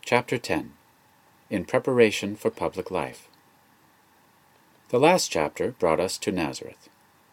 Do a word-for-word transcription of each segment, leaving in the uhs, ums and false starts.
Chapter ten. In Preparation for Public Life. The last chapter brought us to Nazareth.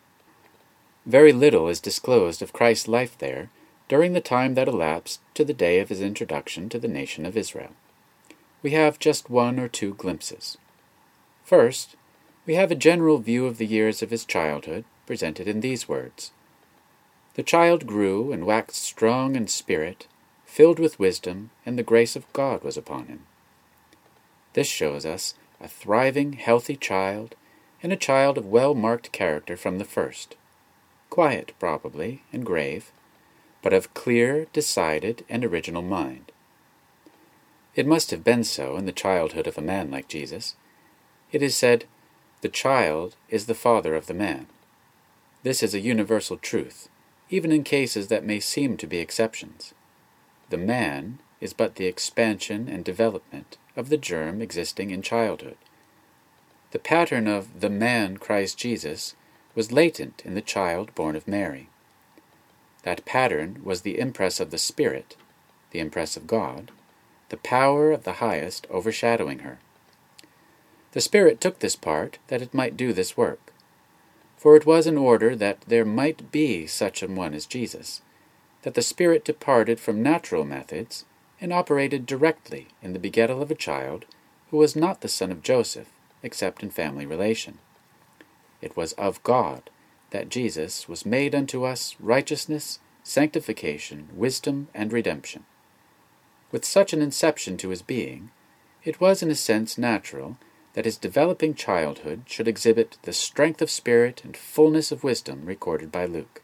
Very little is disclosed of Christ's life there during the time that elapsed to the day of his introduction to the nation of Israel. We have just one or two glimpses. First, we have a general view of the years of his childhood presented in these words. The child grew and waxed strong in spirit, filled with wisdom, and the grace of God was upon him. This shows us a thriving, healthy child, and a child of well-marked character from the first. Quiet, probably, and grave, but of clear, decided, and original mind. It must have been so in the childhood of a man like Jesus. It is said, "The child is the father of the man." This is a universal truth, even in cases that may seem to be exceptions. The man is but the expansion and development of the germ existing in childhood. The pattern of the man Christ Jesus was latent in the child born of Mary. That pattern was the impress of the Spirit, the impress of God, the power of the highest overshadowing her. The Spirit took this part that it might do this work, for it was in order that there might be such an one as Jesus, that the Spirit departed from natural methods and operated directly in the begettal of a child who was not the son of Joseph, except in family relation. It was of God that Jesus was made unto us righteousness, sanctification, wisdom, and redemption. With such an inception to his being, it was in a sense natural that his developing childhood should exhibit the strength of spirit and fullness of wisdom recorded by Luke.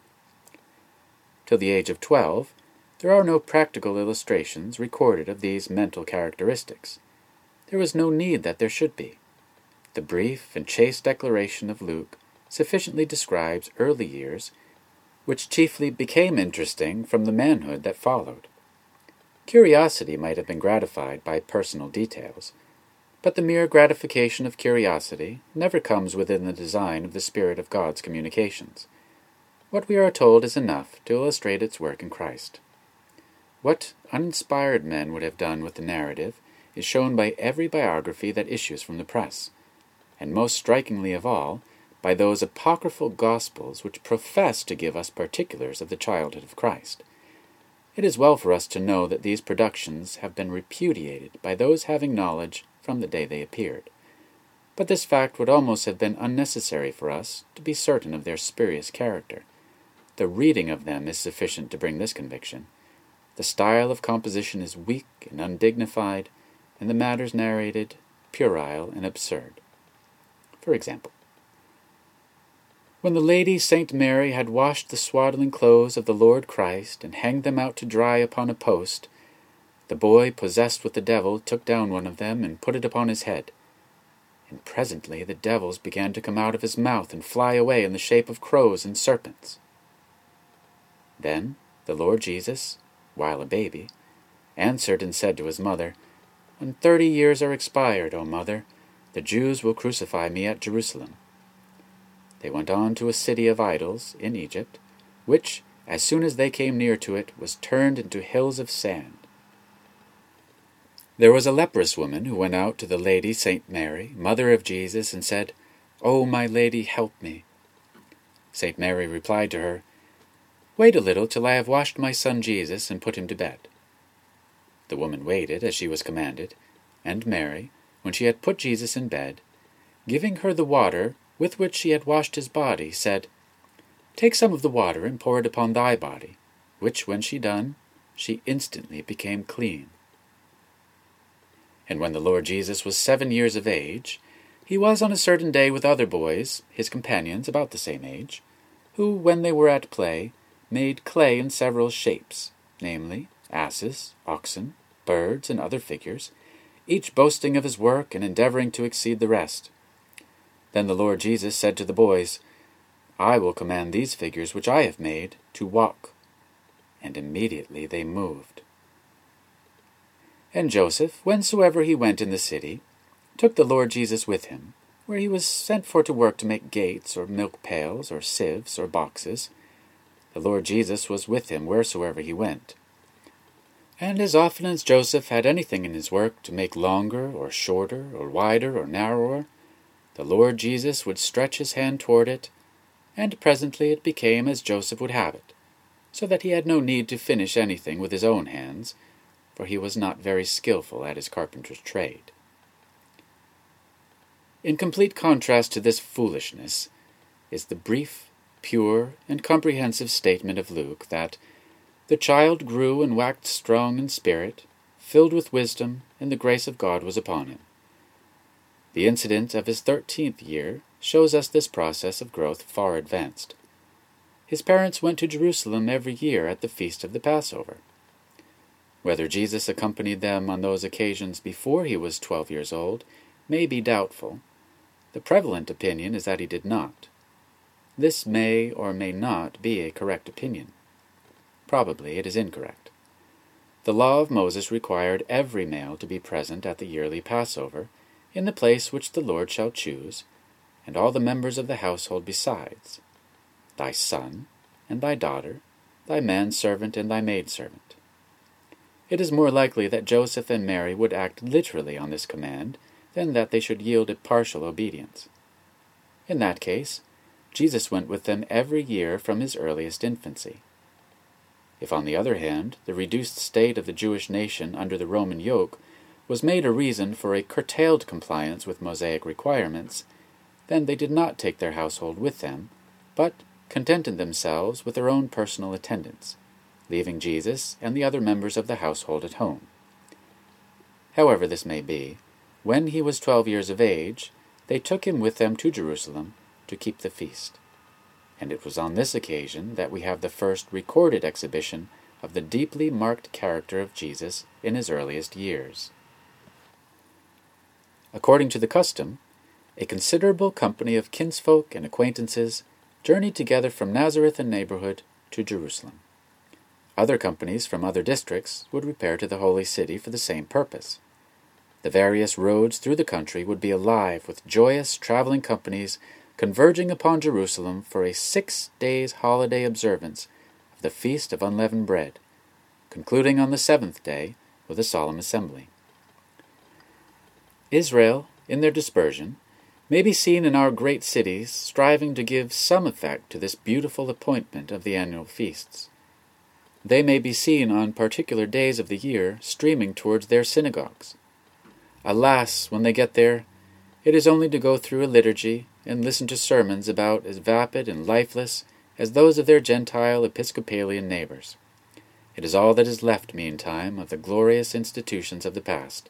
Till the age of twelve, there are no practical illustrations recorded of these mental characteristics. There was no need that there should be. The brief and chaste declaration of Luke sufficiently describes early years, which chiefly became interesting from the manhood that followed. Curiosity might have been gratified by personal details, but the mere gratification of curiosity never comes within the design of the Spirit of God's communications. What we are told is enough to illustrate its work in Christ. What uninspired men would have done with the narrative is shown by every biography that issues from the press, and most strikingly of all, by those apocryphal Gospels which profess to give us particulars of the childhood of Christ. It is well for us to know that these productions have been repudiated by those having knowledge from the day they appeared. But this fact would almost have been unnecessary for us to be certain of their spurious character. The reading of them is sufficient to bring this conviction. The style of composition is weak and undignified, and the matters narrated puerile and absurd. For example, when the Lady Saint Mary had washed the swaddling clothes of the Lord Christ and hanged them out to dry upon a post, the boy possessed with the devil took down one of them and put it upon his head. And presently the devils began to come out of his mouth and fly away in the shape of crows and serpents. Then the Lord Jesus, while a baby, answered and said to his mother, "When thirty years are expired, O mother, the Jews will crucify me at Jerusalem." They went on to a city of idols in Egypt, which, as soon as they came near to it, was turned into hills of sand. There was a leprous woman who went out to the Lady Saint Mary, mother of Jesus, and said, "O my Lady, help me." Saint Mary replied to her, "Wait a little till I have washed my son Jesus and put him to bed." The woman waited as she was commanded, and Mary, when she had put Jesus in bed, giving her the water with which she had washed his body, said, "Take some of the water and pour it upon thy body," which when she done, she instantly became clean. And when the Lord Jesus was seven years of age, he was on a certain day with other boys, his companions about the same age, who, when they were at play, made clay in several shapes, namely, asses, oxen, birds, and other figures, each boasting of his work and endeavoring to exceed the rest. Then the Lord Jesus said to the boys, "I will command these figures which I have made to walk." And immediately they moved. And Joseph, whensoever he went in the city, took the Lord Jesus with him, where he was sent for to work to make gates, or milk pails, or sieves, or boxes. The Lord Jesus was with him wheresoever he went. And as often as Joseph had anything in his work to make longer or shorter or wider or narrower, the Lord Jesus would stretch his hand toward it, and presently it became as Joseph would have it, so that he had no need to finish anything with his own hands, for he was not very skillful at his carpenter's trade. In complete contrast to this foolishness is the brief, pure, and comprehensive statement of Luke that the child grew and waxed strong in spirit, filled with wisdom, and the grace of God was upon him. The incident of his thirteenth year shows us this process of growth far advanced. His parents went to Jerusalem every year at the feast of the Passover. Whether Jesus accompanied them on those occasions before he was twelve years old may be doubtful. The prevalent opinion is that he did not. This may or may not be a correct opinion. Probably it is incorrect. The law of Moses required every male to be present at the yearly Passover, in the place which the Lord shall choose, and all the members of the household besides, thy son, and thy daughter, thy manservant, and thy maidservant. It is more likely that Joseph and Mary would act literally on this command than that they should yield a partial obedience. In that case, Jesus went with them every year from his earliest infancy. If, on the other hand, the reduced state of the Jewish nation under the Roman yoke was made a reason for a curtailed compliance with Mosaic requirements, then they did not take their household with them, but contented themselves with their own personal attendants, leaving Jesus and the other members of the household at home. However this may be, when he was twelve years of age, they took him with them to Jerusalem to keep the feast. And it was on this occasion that we have the first recorded exhibition of the deeply marked character of Jesus in his earliest years. According to the custom, a considerable company of kinsfolk and acquaintances journeyed together from Nazareth and neighborhood to Jerusalem. Other companies from other districts would repair to the holy city for the same purpose. The various roads through the country would be alive with joyous traveling companies converging upon Jerusalem for a six days holiday observance of the Feast of Unleavened Bread, concluding on the seventh day with a solemn assembly. Israel, in their dispersion, may be seen in our great cities striving to give some effect to this beautiful appointment of the annual feasts. They may be seen on particular days of the year streaming towards their synagogues. Alas, when they get there, it is only to go through a liturgy and listen to sermons about as vapid and lifeless as those of their Gentile Episcopalian neighbors. It is all that is left, meantime, of the glorious institutions of the past.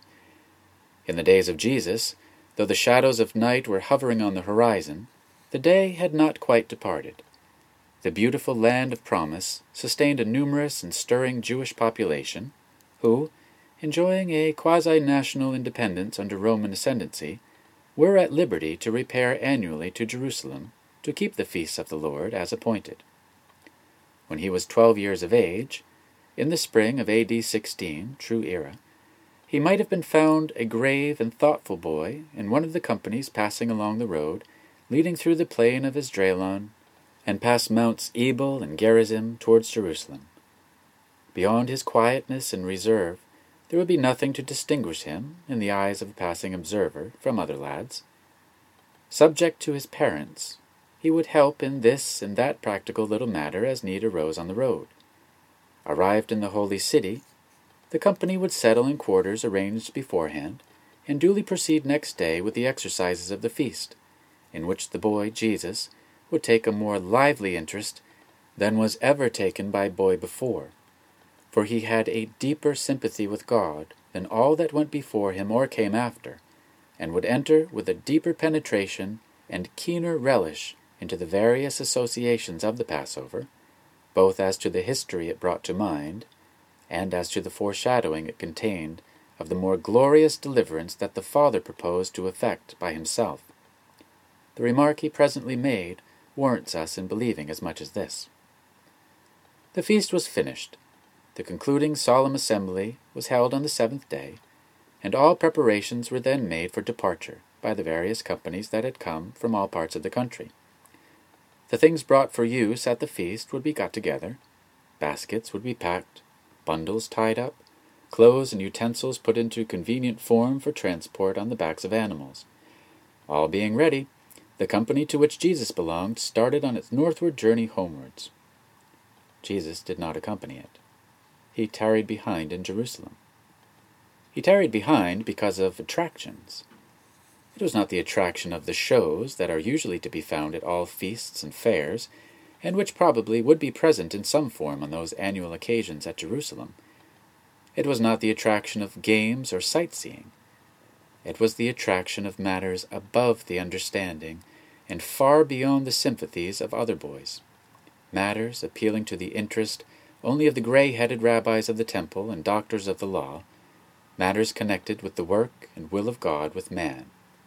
In the days of Jesus, though the shadows of night were hovering on the horizon, the day had not quite departed. The beautiful land of promise sustained a numerous and stirring Jewish population, who, enjoying a quasi-national independence under Roman ascendancy, were at liberty to repair annually to Jerusalem to keep the feasts of the Lord as appointed. When he was twelve years of age, in the spring of A D sixteen, true era, he might have been found a grave and thoughtful boy in one of the companies passing along the road leading through the plain of Esdraelon and past Mounts Ebal and Gerizim towards Jerusalem. Beyond his quietness and reserve, there would be nothing to distinguish him, in the eyes of a passing observer, from other lads. Subject to his parents, he would help in this and that practical little matter as need arose on the road. Arrived in the holy city, the company would settle in quarters arranged beforehand, and duly proceed next day with the exercises of the feast, in which the boy Jesus would take a more lively interest than was ever taken by boy before, for he had a deeper sympathy with God than all that went before him or came after, and would enter with a deeper penetration and keener relish into the various associations of the Passover, both as to the history it brought to mind, and as to the foreshadowing it contained of the more glorious deliverance that the Father proposed to effect by himself. The remark he presently made warrants us in believing as much as this. The feast was finished. The concluding solemn assembly was held on the seventh day, and all preparations were then made for departure by the various companies that had come from all parts of the country. The things brought for use at the feast would be got together, baskets would be packed, bundles tied up, clothes and utensils put into convenient form for transport on the backs of animals. All being ready, the company to which Jesus belonged started on its northward journey homewards. Jesus did not accompany it. He tarried behind in Jerusalem. He tarried behind because of attractions. It was not the attraction of the shows that are usually to be found at all feasts and fairs, and which probably would be present in some form on those annual occasions at Jerusalem. It was not the attraction of games or sightseeing. It was the attraction of matters above the understanding and far beyond the sympathies of other boys, matters appealing to the interest only of the gray-headed rabbis of the temple and doctors of the law, matters connected with the work and will of God with man.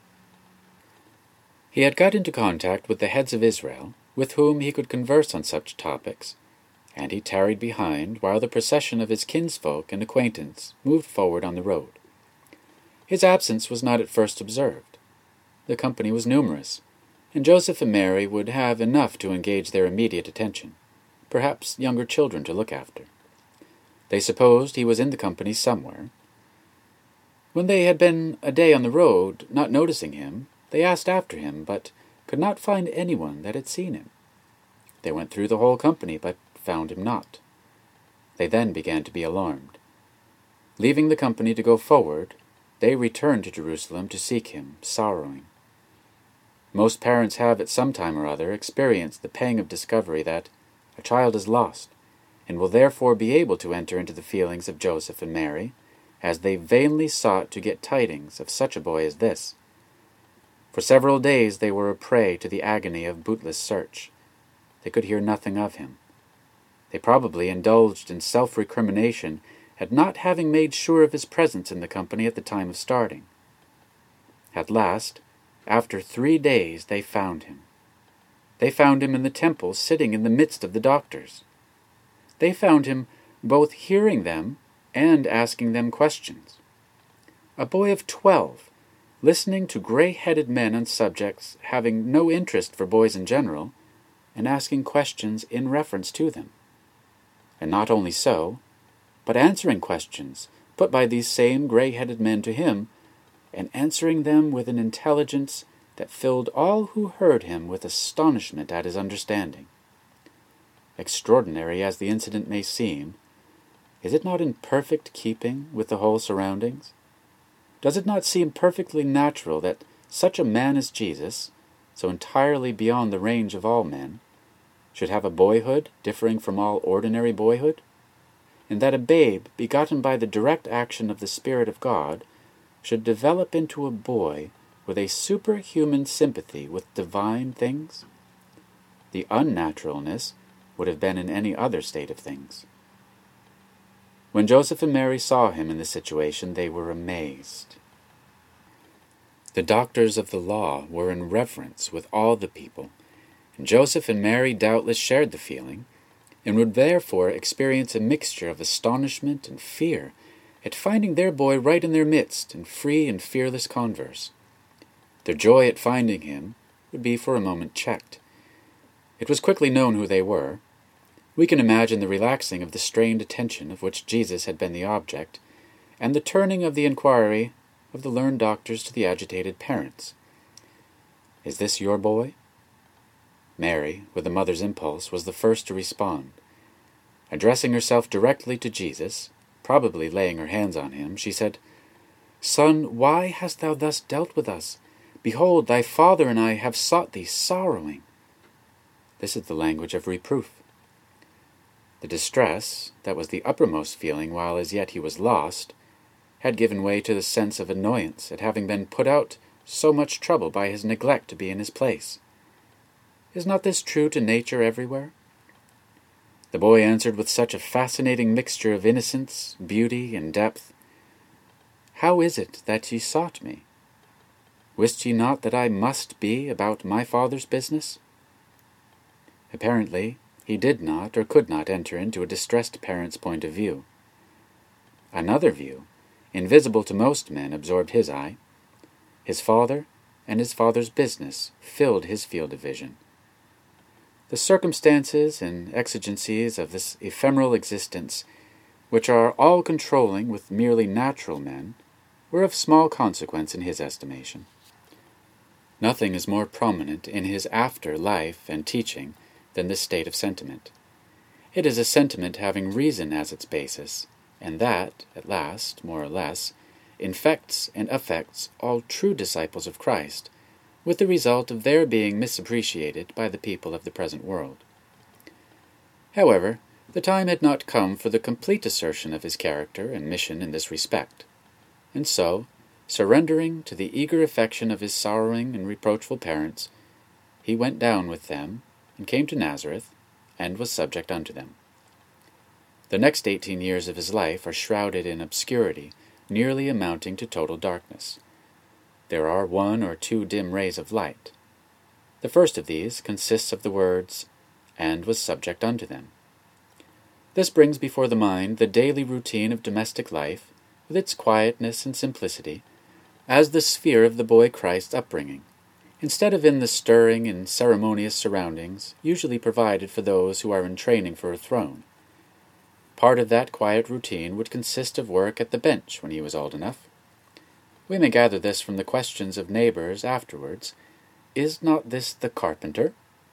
He had got into contact with the heads of Israel, with whom he could converse on such topics, and he tarried behind while the procession of his kinsfolk and acquaintance moved forward on the road. His absence was not at first observed. The company was numerous, and Joseph and Mary would have enough to engage their immediate attention, perhaps younger children to look after. They supposed he was in the company somewhere. When they had been a day on the road, not noticing him, they asked after him, but could not find anyone that had seen him. They went through the whole company, but found him not. They then began to be alarmed. Leaving the company to go forward, they returned to Jerusalem to seek him, sorrowing. Most parents have at some time or other experienced the pang of discovery that a child is lost, and will therefore be able to enter into the feelings of Joseph and Mary, as they vainly sought to get tidings of such a boy as this. For several days they were a prey to the agony of bootless search. They could hear nothing of him. They probably indulged in self-recrimination at not having made sure of his presence in the company at the time of starting. At last, after three days, they found him. They found him in the temple, sitting in the midst of the doctors. They found him both hearing them and asking them questions. A boy of twelve, listening to gray-headed men on subjects having no interest for boys in general, and asking questions in reference to them. And not only so, but answering questions put by these same gray-headed men to him, and answering them with an intelligence that filled all who heard him with astonishment at his understanding. Extraordinary as the incident may seem, is it not in perfect keeping with the whole surroundings? Does it not seem perfectly natural that such a man as Jesus, so entirely beyond the range of all men, should have a boyhood differing from all ordinary boyhood, and that a babe begotten by the direct action of the Spirit of God should develop into a boy with a superhuman sympathy with divine things? The unnaturalness would have been in any other state of things. When Joseph and Mary saw him in this situation, they were amazed. The doctors of the law were in reverence with all the people, and Joseph and Mary doubtless shared the feeling, and would therefore experience a mixture of astonishment and fear at finding their boy right in their midst in free and fearless converse. Their joy at finding him would be for a moment checked. It was quickly known who they were. We can imagine the relaxing of the strained attention of which Jesus had been the object, and the turning of the inquiry of the learned doctors to the agitated parents. "Is this your boy?" Mary, with a mother's impulse, was the first to respond. Addressing herself directly to Jesus, probably laying her hands on him, she said, "Son, why hast thou thus dealt with us? Behold, thy father and I have sought thee sorrowing." This is the language of reproof. The distress, that was the uppermost feeling while as yet he was lost, had given way to the sense of annoyance at having been put out so much trouble by his neglect to be in his place. Is not this true to nature everywhere? The boy answered with such a fascinating mixture of innocence, beauty, and depth, "How is it that ye sought me? Wist ye not that I must be about my Father's business?" Apparently, he did not or could not enter into a distressed parent's point of view. Another view, invisible to most men, absorbed his eye. His father and his father's business filled his field of vision. The circumstances and exigencies of this ephemeral existence which are all-controlling with merely natural men, were of small consequence in his estimation. Nothing is more prominent in his after life and teaching than this state of sentiment. It is a sentiment having reason as its basis, and that, at last, more or less, infects and affects all true disciples of Christ, with the result of their being misappreciated by the people of the present world. However, the time had not come for the complete assertion of his character and mission in this respect, and so, surrendering to the eager affection of his sorrowing and reproachful parents, he went down with them, and came to Nazareth, and was subject unto them. The next eighteen years of his life are shrouded in obscurity, nearly amounting to total darkness. There are one or two dim rays of light. The first of these consists of the words, "and was subject unto them." This brings before the mind the daily routine of domestic life, with its quietness and simplicity, as the sphere of the boy Christ's upbringing, instead of in the stirring and ceremonious surroundings usually provided for those who are in training for a throne. Part of that quiet routine would consist of work at the bench when he was old enough. We may gather this from the questions of neighbors afterwards. Is not this the carpenter?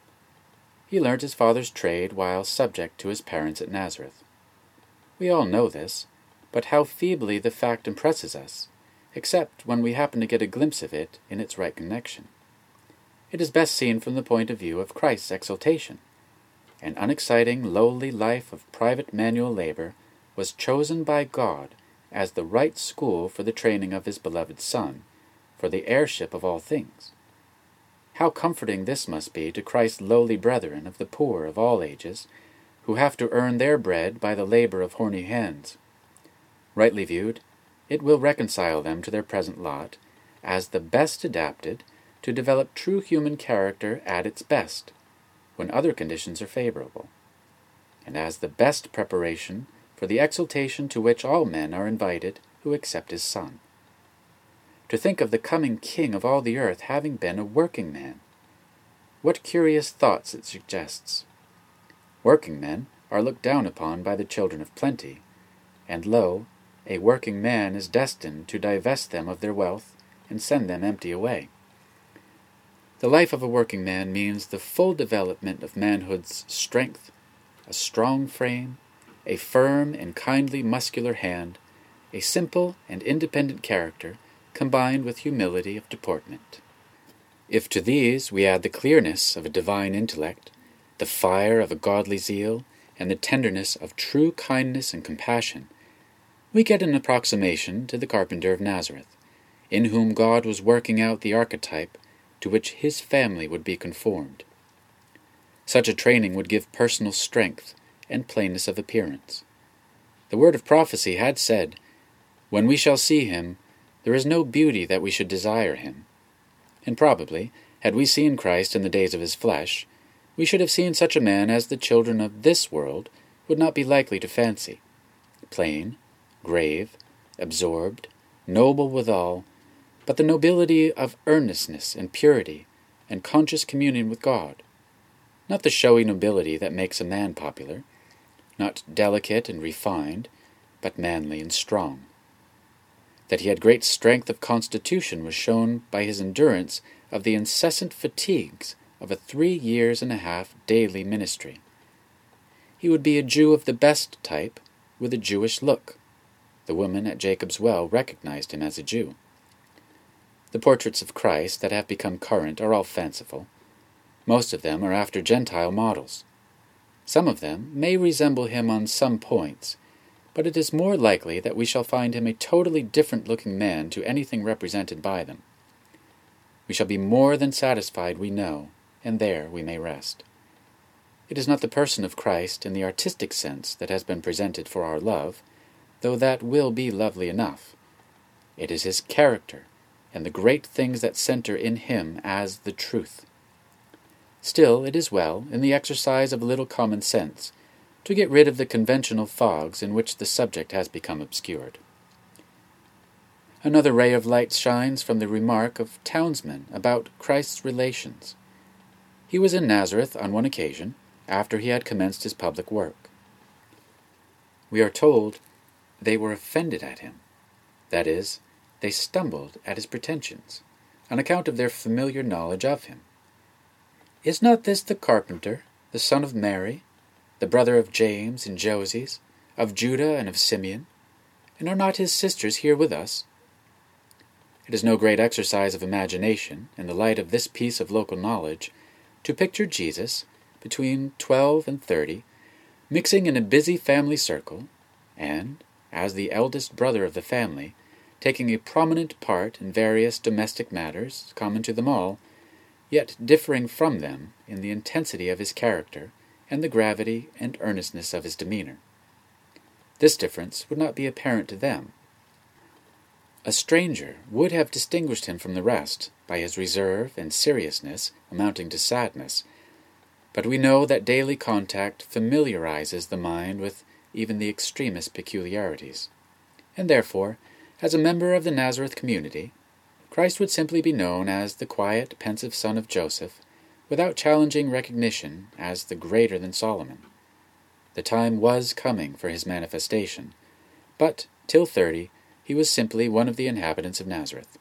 He learnt his father's trade while subject to his parents at Nazareth. We all know this, but how feebly the fact impresses us, except when we happen to get a glimpse of it in its right connection. It is best seen from the point of view of Christ's exaltation. An unexciting, lowly life of private manual labor was chosen by God as the right school for the training of his beloved Son, for the heirship of all things. How comforting this must be to Christ's lowly brethren of the poor of all ages, who have to earn their bread by the labor of horny hands. Rightly viewed, it will reconcile them to their present lot, as the best adapted to develop true human character at its best, when other conditions are favorable, and as the best preparation for the exaltation to which all men are invited who accept his Son. To think of the coming King of all the earth having been a working man! What curious thoughts it suggests! Working men are looked down upon by the children of plenty, and lo, a working man is destined to divest them of their wealth and send them empty away. The life of a working man means the full development of manhood's strength, a strong frame, a firm and kindly muscular hand, a simple and independent character, combined with humility of deportment. If to these we add the clearness of a divine intellect, the fire of a godly zeal, and the tenderness of true kindness and compassion, we get an approximation to the carpenter of Nazareth, in whom God was working out the archetype to which his family would be conformed. Such a training would give personal strength and plainness of appearance. The word of prophecy had said, "When we shall see him, there is no beauty that we should desire him." And probably, had we seen Christ in the days of his flesh, we should have seen such a man as the children of this world would not be likely to fancy. Plain, grave, absorbed, noble withal, but the nobility of earnestness and purity and conscious communion with God. Not the showy nobility that makes a man popular, not delicate and refined, but manly and strong. That he had great strength of constitution was shown by his endurance of the incessant fatigues of a three years and a half daily ministry. He would be a Jew of the best type, with a Jewish look. The woman at Jacob's well recognized him as a Jew. The portraits of Christ that have become current are all fanciful. Most of them are after Gentile models. Some of them may resemble him on some points, but it is more likely that we shall find him a totally different-looking man to anything represented by them. We shall be more than satisfied, we know, and there we may rest. It is not the person of Christ in the artistic sense that has been presented for our love, though that will be lovely enough. It is his character, and the great things that center in him as the truth. Still, it is well, in the exercise of a little common sense, to get rid of the conventional fogs in which the subject has become obscured. Another ray of light shines from the remark of townsmen about Christ's relations. He was in Nazareth on one occasion, after he had commenced his public work. We are told they were offended at him. That is, they stumbled at his pretensions, on account of their familiar knowledge of him. Is not this the carpenter, the son of Mary, the brother of James and Joses, of Judah and of Simeon? And are not his sisters here with us? It is no great exercise of imagination, in the light of this piece of local knowledge, to picture Jesus, between twelve and thirty, mixing in a busy family circle, and, as the eldest brother of the family, taking a prominent part in various domestic matters common to them all, yet differing from them in the intensity of his character and the gravity and earnestness of his demeanor. This difference would not be apparent to them. A stranger would have distinguished him from the rest by his reserve and seriousness amounting to sadness, but we know that daily contact familiarizes the mind with even the extremest peculiarities, and therefore, as a member of the Nazareth community, Christ would simply be known as the quiet, pensive son of Joseph, without challenging recognition as the greater than Solomon. The time was coming for his manifestation, but, till thirty, he was simply one of the inhabitants of Nazareth.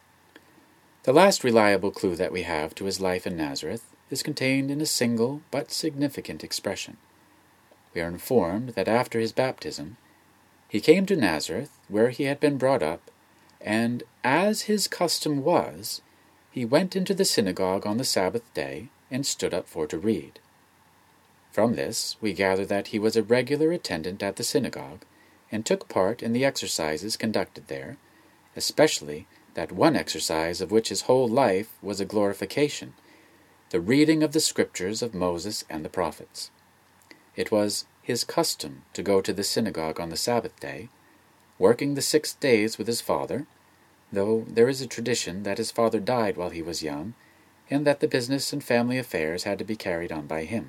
The last reliable clue that we have to his life in Nazareth is contained in a single but significant expression. We are informed that after his baptism, he came to Nazareth, where he had been brought up, and, as his custom was, he went into the synagogue on the Sabbath day and stood up for to read. From this we gather that he was a regular attendant at the synagogue, and took part in the exercises conducted there, especially that one exercise of which his whole life was a glorification, the reading of the Scriptures of Moses and the prophets. It was his custom to go to the synagogue on the Sabbath day, working the six days with his father, though there is a tradition that his father died while he was young, and that the business and family affairs had to be carried on by him.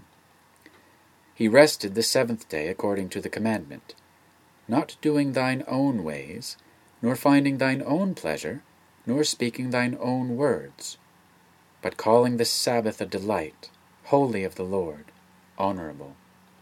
He rested the seventh day according to the commandment, not doing thine own ways, nor finding thine own pleasure, nor speaking thine own words, but calling the Sabbath a delight, holy of the Lord, honorable.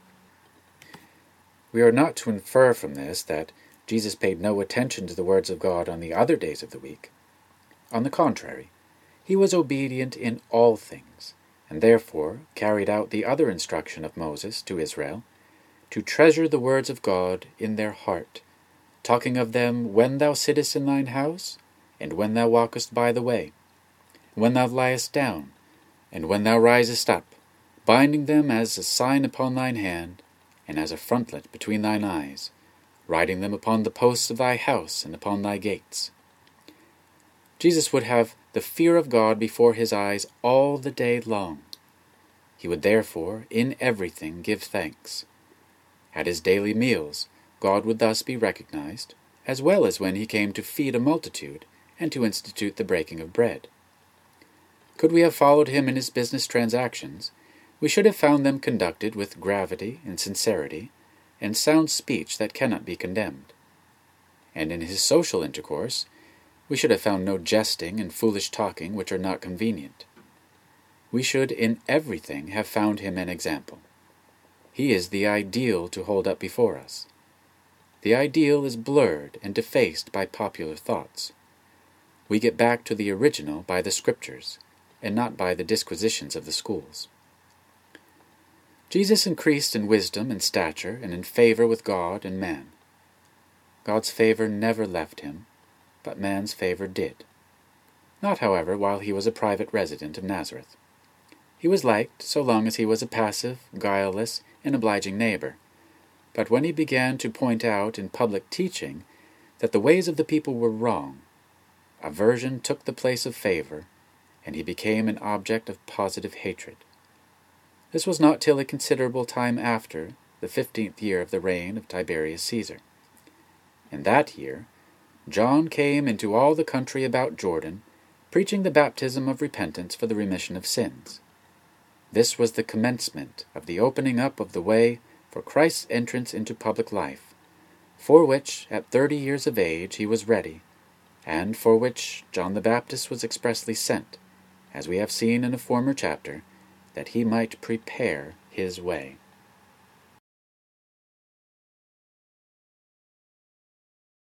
We are not to infer from this that Jesus paid no attention to the words of God on the other days of the week. On the contrary, he was obedient in all things, and therefore carried out the other instruction of Moses to Israel, to treasure the words of God in their heart, talking of them when thou sittest in thine house, and when thou walkest by the way, when thou liest down, and when thou risest up, binding them as a sign upon thine hand, and as a frontlet between thine eyes, writing them upon the posts of thy house and upon thy gates. Jesus would have the fear of God before his eyes all the day long. He would therefore, in everything, give thanks. At his daily meals, God would thus be recognized, as well as when he came to feed a multitude and to institute the breaking of bread. Could we have followed him in his business transactions, we should have found them conducted with gravity and sincerity, and sound speech that cannot be condemned. And in his social intercourse, we should have found no jesting and foolish talking which are not convenient. We should in everything have found him an example. He is the ideal to hold up before us. The ideal is blurred and defaced by popular thoughts. We get back to the original by the Scriptures, and not by the disquisitions of the schools. Jesus increased in wisdom and stature and in favor with God and man. God's favor never left him, but man's favor did. Not, however, while he was a private resident of Nazareth. He was liked so long as he was a passive, guileless, and obliging neighbor. But when he began to point out in public teaching that the ways of the people were wrong, aversion took the place of favor, and he became an object of positive hatred. This was not till a considerable time after the fifteenth year of the reign of Tiberius Caesar. In that year, John came into all the country about Jordan, preaching the baptism of repentance for the remission of sins. This was the commencement of the opening up of the way for Christ's entrance into public life, for which at thirty years of age he was ready, and for which John the Baptist was expressly sent, as we have seen in a former chapter, that he might prepare his way.